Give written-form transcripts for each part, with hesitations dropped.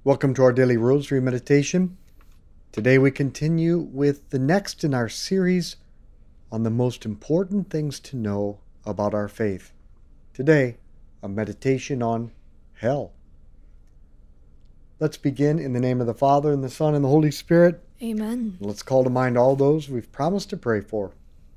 Welcome to our daily rosary meditation. Today we continue with the next in our series on the most important things to know about our faith. Today, a meditation on hell. Let's begin in the name of the Father, and the Son, and the Holy Spirit. Amen. Let's call to mind all those we've promised to pray for.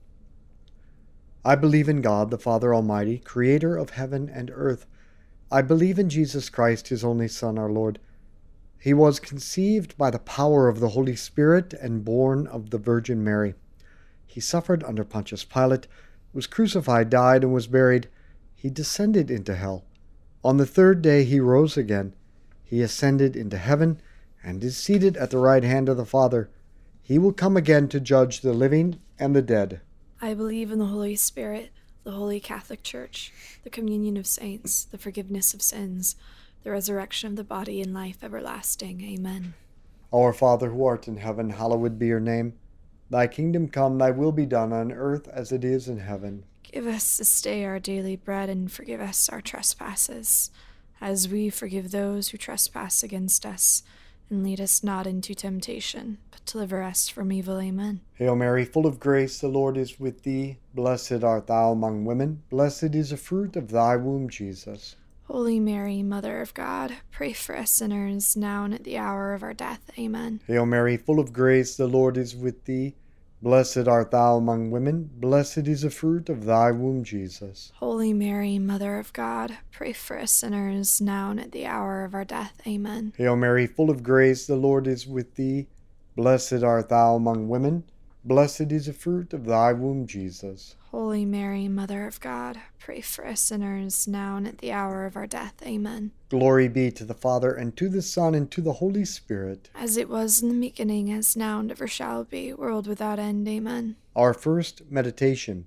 I believe in God, the Father Almighty, creator of heaven and earth. I believe in Jesus Christ, his only Son, our Lord. He was conceived by the power of the Holy Spirit and born of the Virgin Mary. He suffered under Pontius Pilate, was crucified, died, and was buried. He descended into hell. On the third day he rose again. He ascended into heaven and is seated at the right hand of the Father. He will come again to judge the living and the dead. I believe in the Holy Spirit, the Holy Catholic Church, the communion of saints, the forgiveness of sins, the resurrection of the body, and life everlasting. Amen. Our Father who art in heaven, hallowed be your name. Thy kingdom come, thy will be done on earth as it is in heaven. Give us this day our daily bread, and forgive us our trespasses, as we forgive those who trespass against us. And lead us not into temptation, but deliver us from evil. Amen. Hail Mary, full of grace, the Lord is with thee. Blessed art thou among women. Blessed is the fruit of thy womb, Jesus. Holy Mary, Mother of God, pray for us sinners, now and at the hour of our death. Amen. Hail Mary, full of grace, the Lord is with thee. Blessed art thou among women. Blessed is the fruit of thy womb, Jesus. Holy Mary, Mother of God, pray for us sinners, now and at the hour of our death. Amen. Hail Mary, full of grace, the Lord is with thee. Blessed art thou among women. Blessed is the fruit of thy womb, Jesus. Holy Mary, Mother of God, pray for us sinners, now and at the hour of our death. Amen. Glory be to the Father, and to the Son, and to the Holy Spirit. As it was in the beginning, as now, and ever shall be, world without end. Amen. Our first meditation.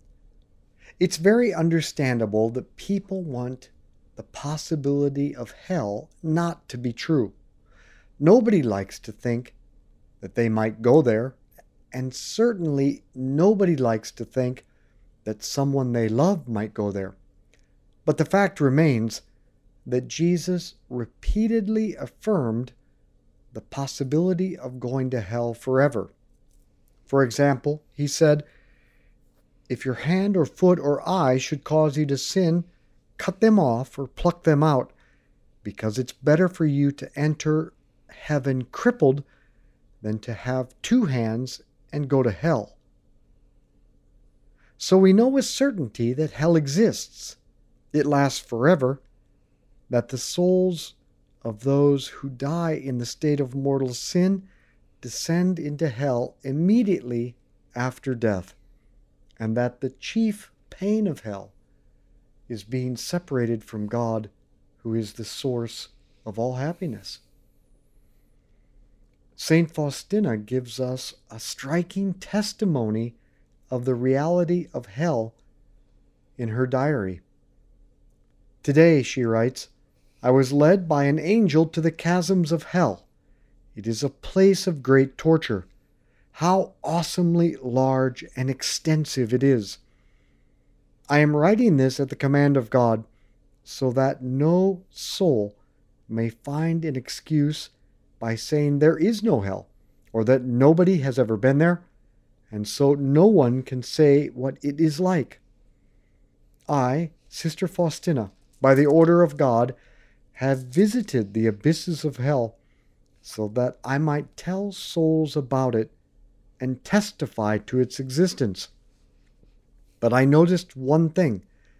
It's very understandable that people want the possibility of hell not to be true. Nobody likes to think that they might go there, and certainly nobody likes to think that someone they love might go there. But the fact remains that Jesus repeatedly affirmed the possibility of going to hell forever. For example, he said, "If your hand or foot or eye should cause you to sin, cut them off or pluck them out, because it's better for you to enter heaven crippled than to have two hands and go to hell." So we know with certainty that hell exists. It lasts forever, that the souls of those who die in the state of mortal sin descend into hell immediately after death, and that the chief pain of hell is being separated from God, who is the source of all happiness. Saint Faustina gives us a striking testimony of the reality of hell in her diary. Today, she writes, "I was led by an angel to the chasms of hell. It is a place of great torture. How awesomely large and extensive it is. I am writing this at the command of God, so that no soul may find an excuse by saying there is no hell, or that nobody has ever been there, and so no one can say what it is like. I, Sister Faustina, by the order of God, have visited the abysses of hell, so that I might tell souls about it and testify to its existence. But I noticed one thing.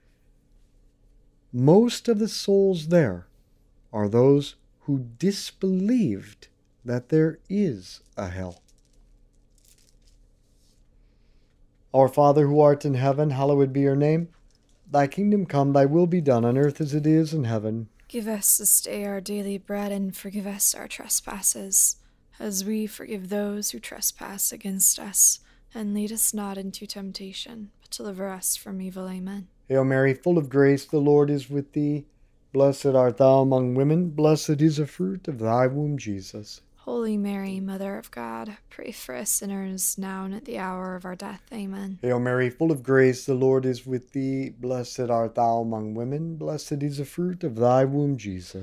Most of the souls there are those who disbelieved that there is a hell." Our Father who art in heaven, hallowed be your name. Thy kingdom come, thy will be done on earth as it is in heaven. Give us this day our daily bread, and forgive us our trespasses, as we forgive those who trespass against us. And lead us not into temptation, but deliver us from evil. Amen. Hail Mary, full of grace, the Lord is with thee. Blessed art thou among women. Blessed is the fruit of thy womb, Jesus. Holy Mary, Mother of God, pray for us sinners, now and at the hour of our death. Amen. Hail Mary, full of grace, the Lord is with thee. Blessed art thou among women. Blessed is the fruit of thy womb, Jesus.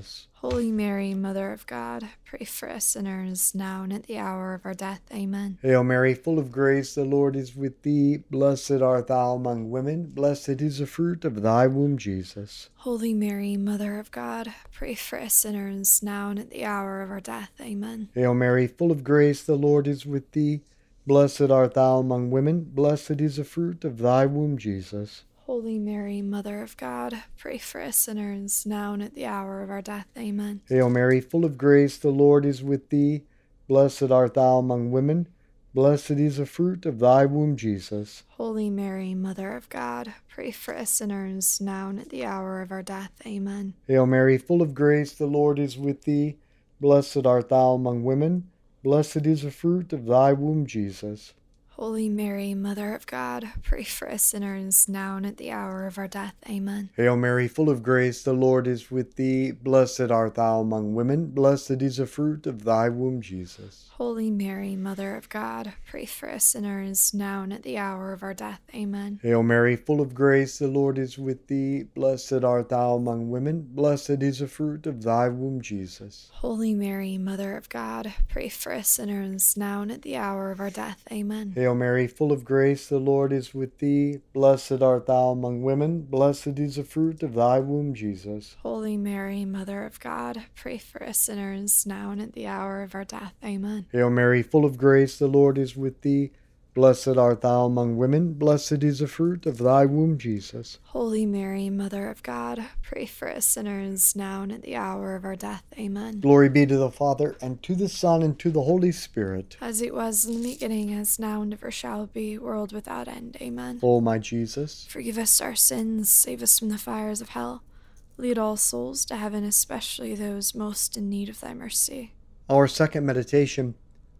Holy Mary, Mother of God, pray for us sinners, now and at the hour of our death. Amen. Hail Mary, full of grace, the Lord is with thee. Blessed art thou among women. Blessed is the fruit of thy womb, Jesus. Holy Mary, Mother of God, pray for us sinners, now and at the hour of our death. Amen. Hail Mary, full of grace, the Lord is with thee. Blessed art thou among women. Blessed is the fruit of thy womb, Jesus. Holy Mary, Mother of God, pray for us sinners, now and at the hour of our death. Amen. Hail Mary, full of grace, the Lord is with thee. Blessed art thou among women. Blessed is the fruit of thy womb, Jesus. Holy Mary, Mother of God, pray for us sinners, now and at the hour of our death. Amen. Hail Mary, full of grace, the Lord is with thee. Blessed art thou among women. Blessed is the fruit of thy womb, Jesus. Holy Mary, Mother of God, pray for us sinners, now and at the hour of our death. Amen. Hail Mary, full of grace, the Lord is with thee. Blessed art thou among women. Blessed is the fruit of thy womb, Jesus. Holy Mary, Mother of God, pray for us sinners, now and at the hour of our death. Amen. Hail Mary, full of grace, the Lord is with thee. Blessed art thou among women. Blessed is the fruit of thy womb, Jesus. Holy Mary, Mother of God, pray for us sinners, now and at the hour of our death. Amen. Hail Mary, full of grace, the Lord is with thee. Blessed art thou among women. Blessed is the fruit of thy womb, Jesus. Holy Mary, Mother of God, pray for us sinners, now and at the hour of our death. Amen. Hail Mary, full of grace, the Lord is with thee. Blessed art thou among women. Blessed is the fruit of thy womb, Jesus. Holy Mary, Mother of God, pray for us sinners, now and at the hour of our death. Amen. Glory be to the Father, and to the Son, and to the Holy Spirit. As it was in the beginning, as now, and ever shall be, world without end. Amen. O my Jesus, Forgive us our sins, save us from the fires of hell. Lead all souls to heaven, especially those most in need of thy mercy. our second meditation.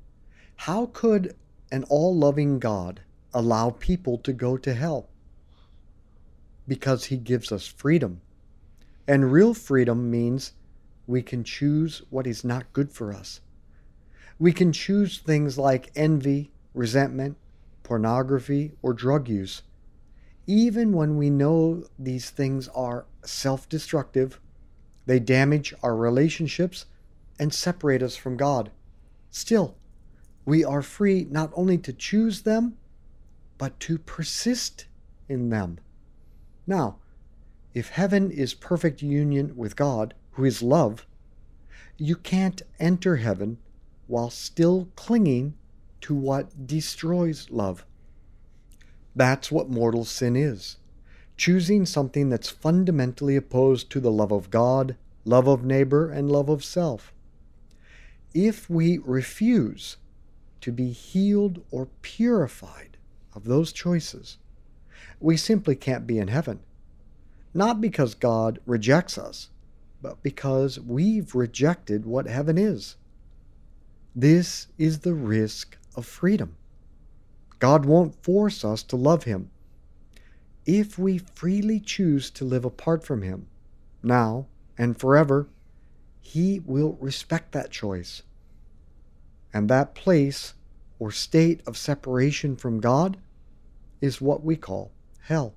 How could an all-loving God allow people to go to hell? Because he gives us freedom. And real freedom means we can choose what is not good for us. We can choose things like envy, resentment, pornography, or drug use. Even when we know these things are self-destructive, they damage our relationships and separate us from God. Still, we are free not only to choose them, but to persist in them. Now, if heaven is perfect union with God, who is love, you can't enter heaven while still clinging to what destroys love. That's what mortal sin is. Choosing something that's fundamentally opposed to the love of God, love of neighbor, and love of self. If we refuse to be healed or purified of those choices, we simply can't be in heaven. Not because God rejects us, but because we've rejected what heaven is. This is the risk of freedom. God won't force us to love him. If we freely choose to live apart from him, now and forever, he will respect that choice. And that place or state of separation from God is what we call hell.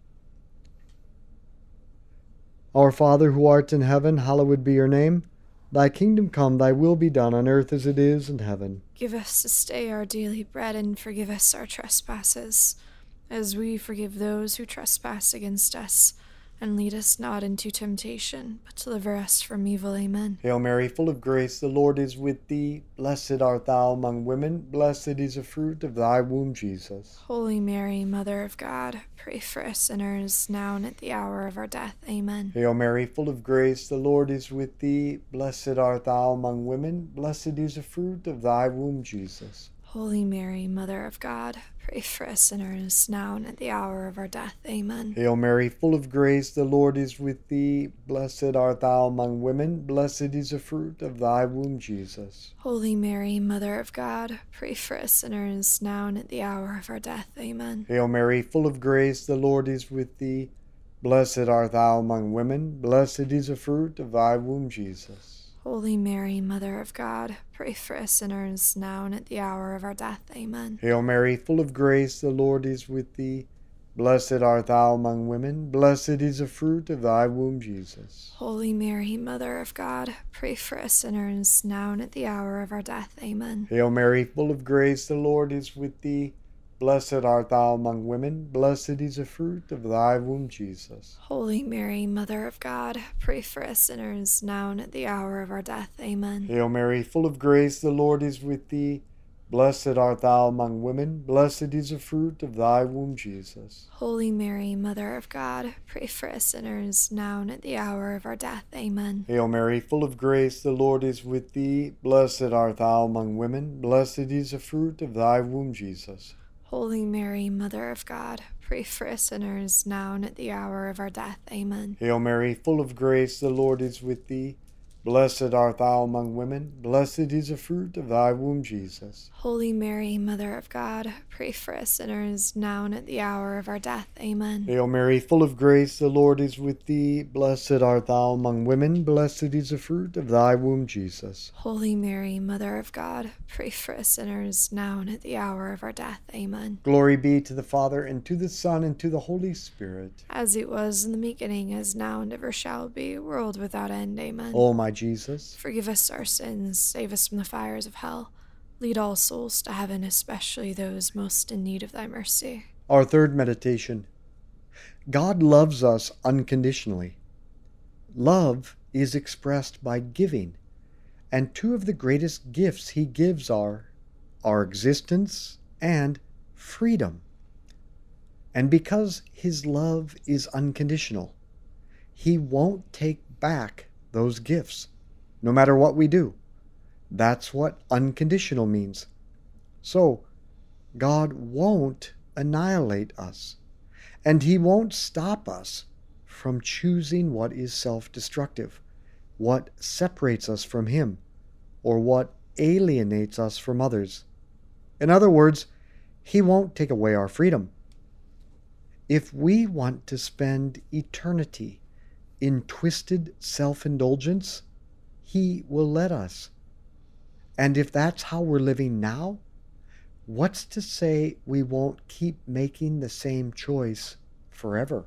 Our Father who art in heaven, hallowed be your name. Thy kingdom come, thy will be done on earth as it is in heaven. Give us this day our daily bread, and forgive us our trespasses, as we forgive those who trespass against us. And lead us not into temptation, but deliver us from evil. Amen. Hail Mary, full of grace, the Lord is with thee. Blessed art thou among women. Blessed is the fruit of thy womb, Jesus. Holy Mary, Mother of God, pray for us sinners, now and at the hour of our death. Amen. Hail Mary, full of grace, the Lord is with thee. Blessed art thou among women. Blessed is the fruit of thy womb, Jesus. Holy Mary, Mother of God, pray for us sinners, now and at the hour of our death. Amen. Hail Mary, full of grace, the Lord is with thee. Blessed art thou among women. Blessed is the fruit of thy womb, Jesus. Holy Mary, Mother of God, pray for us sinners, now and at the hour of our death. Amen. Hail Mary, full of grace, the Lord is with thee. Blessed art thou among women. Blessed is the fruit of thy womb, Jesus. Holy Mary, Mother of God, pray for us sinners, now and at the hour of our death. Amen. Hail Mary, full of grace, the Lord is with thee. Blessed art thou among women, blessed is the fruit of thy womb, Jesus. Holy Mary, Mother of God, pray for us sinners, now and at the hour of our death. Amen. Hail Mary, full of grace, the Lord is with thee. Blessed art thou among women, blessed is the fruit of thy womb, Jesus. Holy Mary, Mother of God, pray for us sinners, now and at the hour of our death. Amen. Hail Mary, full of grace, the Lord is with thee. Blessed art thou among women, blessed is the fruit of thy womb, Jesus. Holy Mary, Mother of God, pray for us sinners, now and at the hour of our death. Amen. Hail Mary, full of grace, the Lord is with thee. Blessed art thou among women, blessed is the fruit of thy womb, Jesus. Holy Mary, Mother of God, pray for us sinners, now and at the hour of our death. Amen. Hail Mary, full of grace, the Lord is with thee. Blessed art thou among women, blessed is the fruit of thy womb, Jesus. Holy Mary, Mother of God, pray for us sinners, now and at the hour of our death. Amen. Hail Mary, full of grace, the Lord is with thee. Blessed art thou among women, blessed is the fruit of thy womb, Jesus. Holy Mary, Mother of God, pray for us sinners, now and at the hour of our death. Amen. Glory be to the Father, and to the Son, and to the Holy Spirit. As it was in the beginning, as now, and ever shall be, world without end. Amen. O my Jesus, forgive us our sins, save us from the fires of hell. Lead all souls to heaven, especially those most in need of thy mercy. Our third meditation. God loves us unconditionally. Love is expressed by giving, and two of the greatest gifts he gives are our existence and freedom. And because his love is unconditional, he won't take back those gifts, no matter what we do. That's what unconditional means. So, God won't annihilate us, and he won't stop us from choosing what is self-destructive, what separates us from him, or what alienates us from others. In other words, he won't take away our freedom. If we want to spend eternity in twisted self-indulgence, he will let us. And if that's how we're living now, what's to say we won't keep making the same choice forever?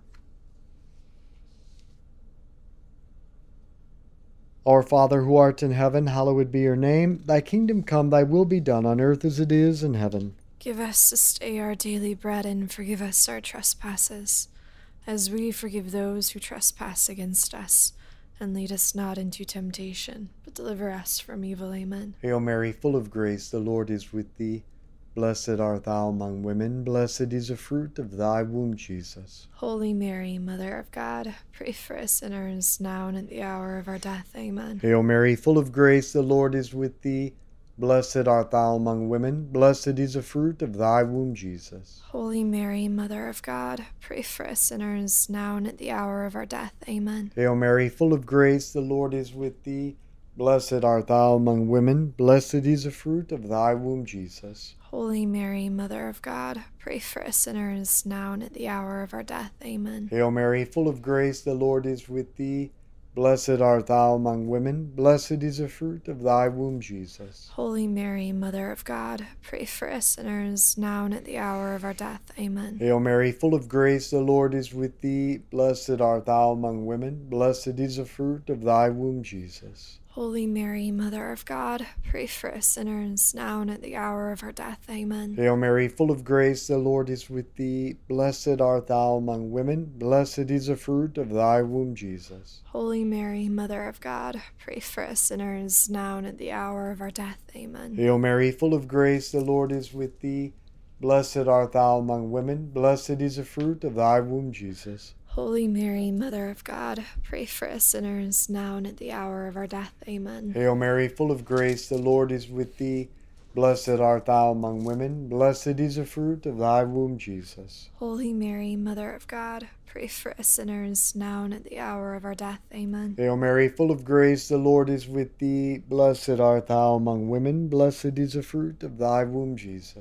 Our Father who art in heaven, hallowed be your name. Thy kingdom come, thy will be done on earth as it is in heaven. Give us this day our daily bread, and forgive us our trespasses, as we forgive those who trespass against us. And lead us not into temptation, but deliver us from evil. Amen. Hail Mary, full of grace, the Lord is with thee. Blessed art thou among women, blessed is the fruit of thy womb, Jesus. Holy Mary, Mother of God, pray for us sinners, now and at the hour of our death. Amen. Hail Mary, full of grace, the Lord is with thee. Blessed art thou among women, blessed is the fruit of thy womb, Jesus. Holy Mary, Mother of God, pray for us sinners, now and at the hour of our death. Amen. Hail Mary, full of grace, the Lord is with thee. Blessed art thou among women, blessed is the fruit of thy womb, Jesus. Holy Mary, Mother of God, pray for us sinners, now and at the hour of our death. Amen. Hail Mary, full of grace, the Lord is with thee. Blessed art thou among women, blessed is the fruit of thy womb, Jesus. Holy Mary, Mother of God, pray for us sinners, now and at the hour of our death. Amen. Hail Mary, full of grace, the Lord is with thee. Blessed art thou among women, blessed is the fruit of thy womb, Jesus. Holy Mary, Mother of God, pray for us sinners, now and at the hour of our death. Amen. Hail Mary, full of grace, the Lord is with thee. Blessed art thou among women, blessed is the fruit of thy womb, Jesus. Holy Mary, Mother of God, pray for us sinners, now and at the hour of our death. Amen. Hail Mary, full of grace, the Lord is with thee. Blessed art thou among women, blessed is the fruit of thy womb, Jesus. Holy Mary, Mother of God, pray for us sinners, now and at the hour of our death. Amen. Hail Mary, full of grace, the Lord is with thee. Blessed art thou among women, blessed is the fruit of thy womb, Jesus. Holy Mary, Mother of God, pray for us sinners, now and at the hour of our death. Amen. Hail Mary, full of grace, the Lord is with thee. Blessed art thou among women, blessed is the fruit of thy womb, Jesus.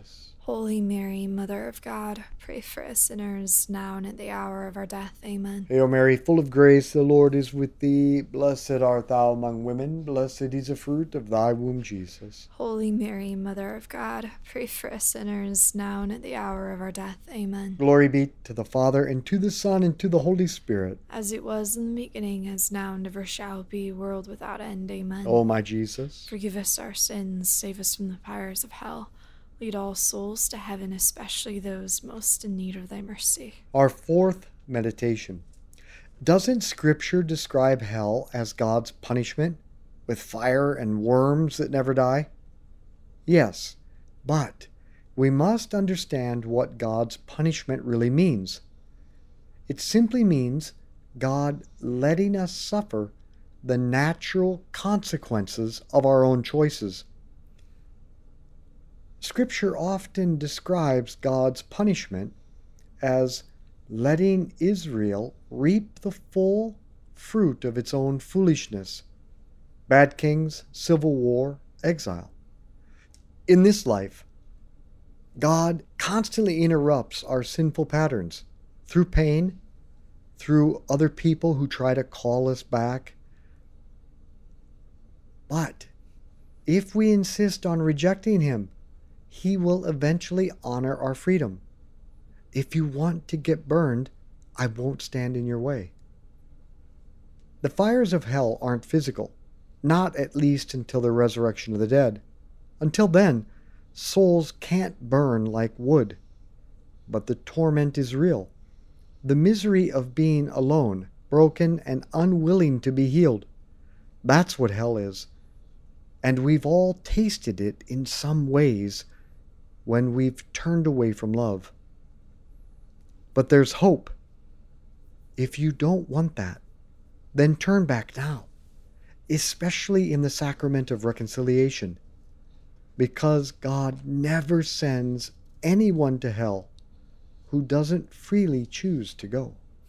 Holy Mary, Mother of God, pray for us sinners, now and at the hour of our death. Amen. Hail Mary, full of grace, the Lord is with thee. Blessed art thou among women. Blessed is the fruit of thy womb, Jesus. Holy Mary, Mother of God, pray for us sinners, now and at the hour of our death. Amen. Glory be to the Father, and to the Son, and to the Holy Spirit. As it was in the beginning, as now, and ever shall be, world without end. Amen. O my Jesus, forgive us our sins, save us from the fires of hell. Lead all souls to heaven, especially those most in need of thy mercy. our fourth meditation. Doesn't Scripture describe hell as God's punishment, with fire and worms that never die? Yes, but we must understand what God's punishment really means. It simply means God letting us suffer the natural consequences of our own choices. Scripture often describes God's punishment as letting Israel reap the full fruit of its own foolishness. Bad kings, civil war, exile. In this life, God constantly interrupts our sinful patterns through pain, through other people who try to call us back. But if we insist on rejecting Him, He will eventually honor our freedom. If you want to get burned, I won't stand in your way. The fires of hell aren't physical, not at least until the resurrection of the dead. Until then, souls can't burn like wood. But the torment is real. The misery of being alone, broken, and unwilling to be healed. That's what hell is. And we've all tasted it in some ways when we've turned away from love. But there's hope. If you don't want that, then turn back now, especially in the sacrament of reconciliation, because God never sends anyone to hell who doesn't freely choose to go.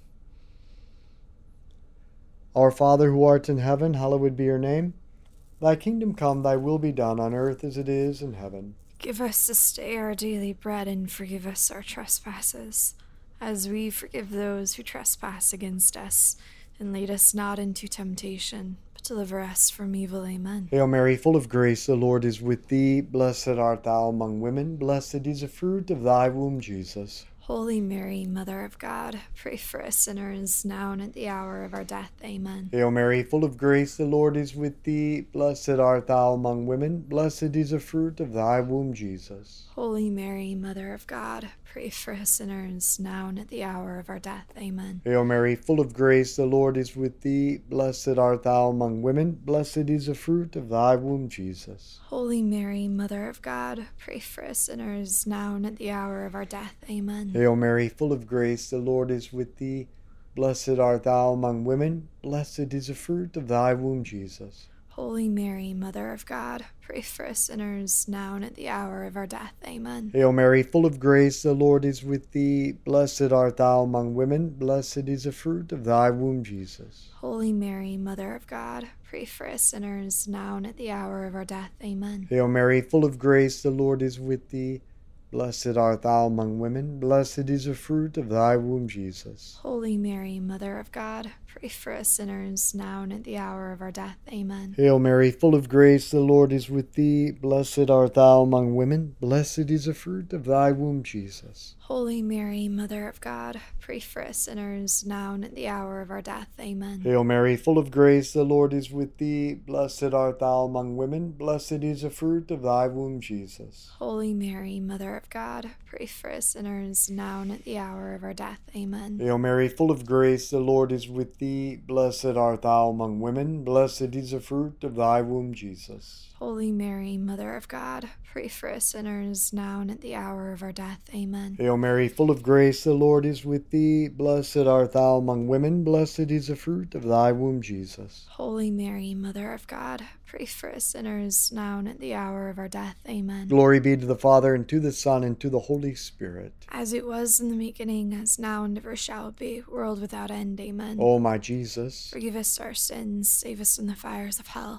Our Father who art in heaven, hallowed be your name. Thy kingdom come, thy will be done on earth as it is in heaven. Give us this day our daily bread, and forgive us our trespasses, as we forgive those who trespass against us. And lead us not into temptation, but deliver us from evil. Amen. Hail Mary, full of grace, the Lord is with thee. Blessed art thou among women. Blessed is the fruit of thy womb, Jesus. Holy Mary, Mother of God, pray for us sinners, now and at the hour of our death. Amen. Hail Mary, full of grace, the Lord is with thee. Blessed art thou among women. Blessed is the fruit of thy womb, Jesus. Holy Mary, Mother of God, pray for us sinners, now and at the hour of our death. Amen. Hail Mary, full of grace, the Lord is with thee. Blessed art thou among women. Blessed is the fruit of thy womb, Jesus. Holy Mary, Mother of God, pray for us sinners, now and at the hour of our death. Amen. Hail Mary, full of grace, the Lord is with thee. Blessed art thou among women. Blessed is the fruit of thy womb, Jesus. Holy Mary, Mother of God, pray for us sinners, now and at the hour of our death. Amen. Hail Mary, full of grace, the Lord is with thee. Blessed art thou among women. Blessed is the fruit of thy womb, Jesus. Holy Mary, Mother of God, pray for us sinners, now and at the hour of our death. Amen. Hail Mary, full of grace, the Lord is with thee. Blessed art thou among women. Blessed is the fruit of thy womb, Jesus. Holy Mary, Mother of God, pray for us sinners, now and at the hour of our death. Amen. Hail Mary, full of grace, the Lord is with thee. Blessed art thou among women. Blessed is the fruit of thy womb, Jesus. Holy Mary, Mother of God, pray for us sinners, now and at the hour of our death. Amen. Hail Mary, full of grace, the Lord is with thee. Blessed art thou among women. Blessed is the fruit of thy womb, Jesus. Holy Mary, Mother of God, pray for us sinners, now and at the hour of our death. Amen. Hail Mary, full of grace, the Lord is with thee. Blessed art thou among women. Blessed is the fruit of thy womb, Jesus. Holy Mary, Mother of God, pray for us sinners, now and at the hour of our death. Amen. Hail Mary, full of grace, the Lord is with thee. Blessed art thou among women. Blessed is the fruit of thy womb, Jesus. Holy Mary, Mother of God, pray for us sinners, now and at the hour of our death. Amen. Glory be to the Father, and to the Son, and to the Holy Spirit. As it was in the beginning, as now and ever shall be, world without end. Amen. O my Jesus, forgive us our sins, save us from the fires of hell.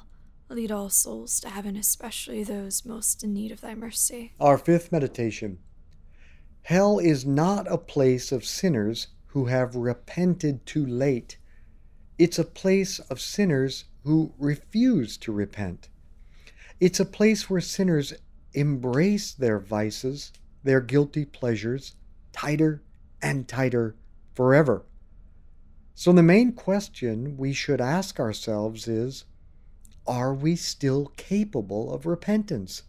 Lead all souls to heaven, especially those most in need of thy mercy. Our fifth meditation. Hell is not a place of sinners who have repented too late. It's a place of sinners who refuse to repent. It's a place where sinners embrace their vices, their guilty pleasures, tighter and tighter forever. So the main question we should ask ourselves is, are we still capable of repentance?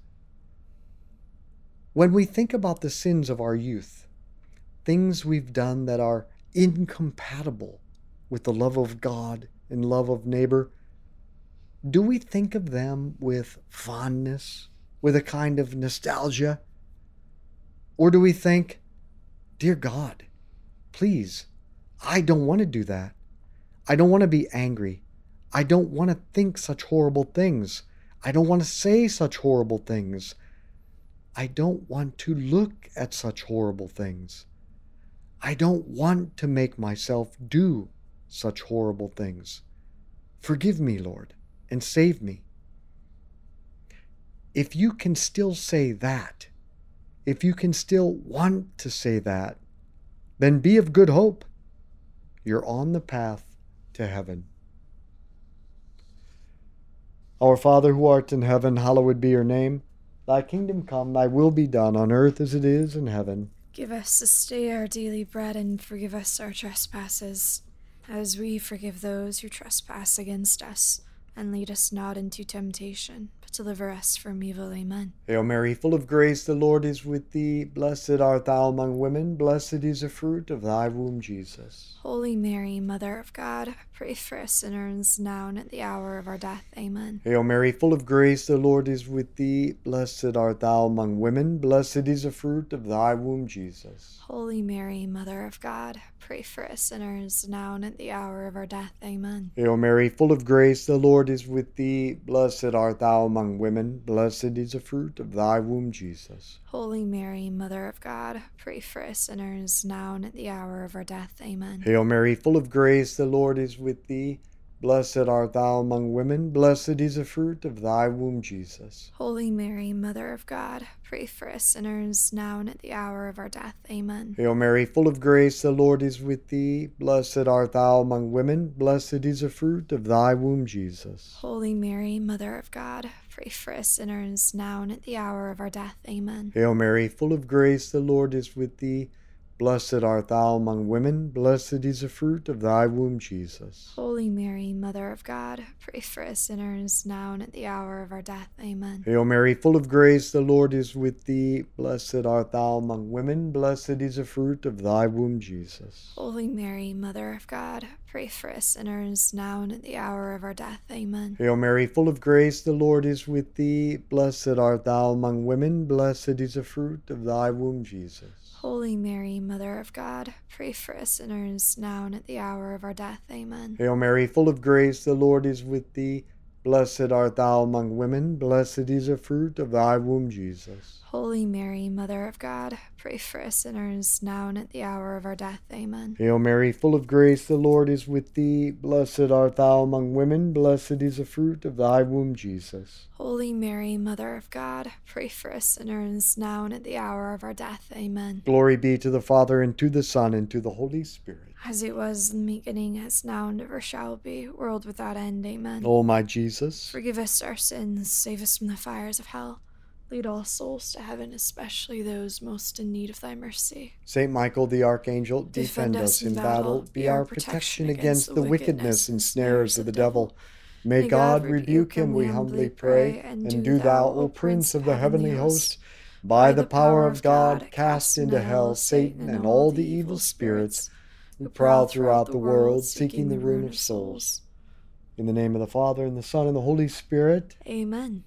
When we think about the sins of our youth, things we've done that are incompatible with the love of God and love of neighbor, do we think of them with fondness, with a kind of nostalgia? Or do we think, dear God, please, I don't want to do that. I don't want to be angry. I don't want to think such horrible things. I don't want to say such horrible things. I don't want to look at such horrible things. I don't want to make myself do such horrible things. Forgive me, Lord, and save me. If you can still say that, if you can still want to say that, then be of good hope. You're on the path to heaven. Our Father who art in heaven, hallowed be your name. Thy kingdom come, thy will be done on earth as it is in heaven. Give us this day our daily bread, and forgive us our trespasses, as we forgive those who trespass against us. And lead us not into temptation, but deliver us from evil. Amen. Hail Mary, full of grace, the Lord is with thee. Blessed art thou among women. Blessed is the fruit of thy womb, Jesus. Holy Mary, Mother of God, pray for us sinners, now and at the hour of our death. Amen. Hail Mary, full of grace, the Lord is with thee. Blessed art thou among women. Blessed is the fruit of thy womb, Jesus. Holy Mary, Mother of God, pray for us sinners, now and at the hour of our death. Amen. Hail Mary, full of grace, the Lord is with thee. Blessed art thou among women. Blessed is the fruit of thy womb, Jesus. Holy Mary, Mother of God, pray for us sinners, now and at the hour of our death. Amen. Hail Mary, full of grace, the Lord is with thee. Blessed art thou among women. Blessed is the fruit of thy womb, Jesus. Holy Mary, Mother of God, pray for us sinners, now and at the hour of our death. Amen. Hail Mary, full of grace, the Lord is with thee. Blessed art thou among women. Blessed is the fruit of thy womb, Jesus. Holy Mary, Mother of God, pray for us sinners, now and at the hour of our death. Amen. Hail Mary, full of grace, the Lord is with thee. Blessed art thou among women. Blessed is the fruit of thy womb, Jesus. Holy Mary, Mother of God, pray for us sinners, now and at the hour of our death. Amen. Hail Mary, full of grace, the Lord is with thee. Blessed art thou among women. Blessed is the fruit of thy womb, Jesus. Holy Mary, Mother of God, pray for us sinners, now and at the hour of our death. Amen. Hail Mary, full of grace, the Lord is with thee. Blessed art thou among women. Blessed is the fruit of thy womb, Jesus. Holy Mary, Mother of God, pray for us sinners, now and at the hour of our death. Amen. Hail Mary, full of grace, the Lord is with thee. Blessed art thou among women. Blessed is the fruit of thy womb, Jesus. Holy Mary, Mother of God, pray for us sinners, now and at the hour of our death. Amen. Hail Mary, full of grace, the Lord is with thee. Blessed art thou among women. Blessed is the fruit of thy womb, Jesus. Holy Mary, Mother of God, pray for us sinners, now and at the hour of our death. Amen. Glory be to the Father, and to the Son, and to the Holy Spirit. As it was in the beginning, as now, and ever shall be, world without end. Amen. O my Jesus, forgive us our sins, save us from the fires of hell. Lead all souls to heaven, especially those most in need of thy mercy. Saint Michael the Archangel, defend us in battle. Be our protection against the wickedness and snares of the devil. May God rebuke him, we humbly pray. And do thou, O Prince of the heavenly host, by the power of God, cast into hell Satan and all the evil spirits who prowl throughout the world, seeking the ruin of souls. In the name of the Father, and the Son, and the Holy Spirit. Amen.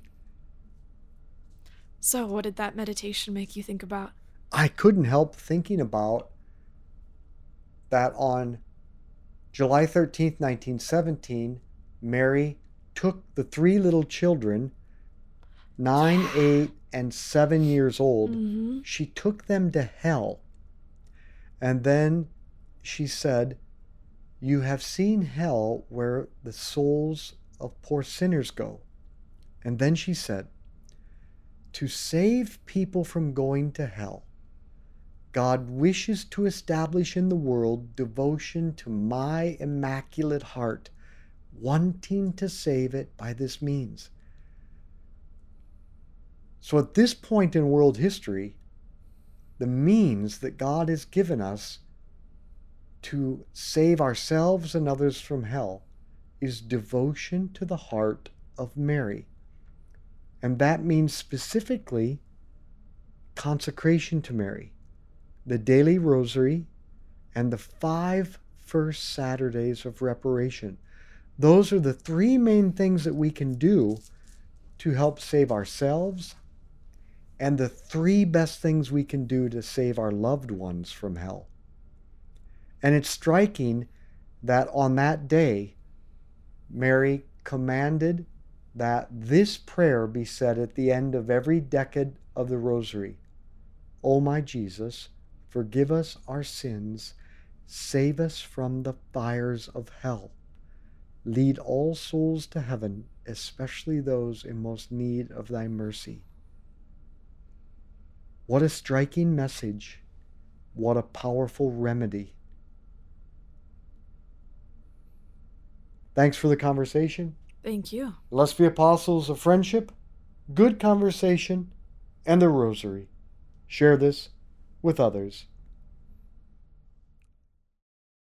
So, what did that meditation make you think about? I couldn't help thinking about that on July 13th, 1917, Mary took the three little children, 9, 8, and 7 years old. Mm-hmm. She took them to hell. And then she said, "You have seen hell where the souls of poor sinners go. And then she said, to save people from going to hell, God wishes to establish in the world devotion to my Immaculate Heart, wanting to save it by this means. So at this point in world history, the means that God has given us to save ourselves and others from hell is devotion to the heart of Mary. And that means specifically consecration to Mary, the daily rosary, and the 5 first Saturdays of reparation. Those are the 3 main things that we can do to help save ourselves, and the 3 best things we can do to save our loved ones from hell. And it's striking that on that day, Mary commanded that this prayer be said at the end of every decade of the Rosary. O my Jesus, forgive us our sins, save us from the fires of hell. Lead all souls to heaven, especially those in most need of thy mercy. What a striking message. What a powerful remedy. Thanks for the conversation. Thank you. Let's be apostles of friendship, good conversation, and the Rosary. Share this with others.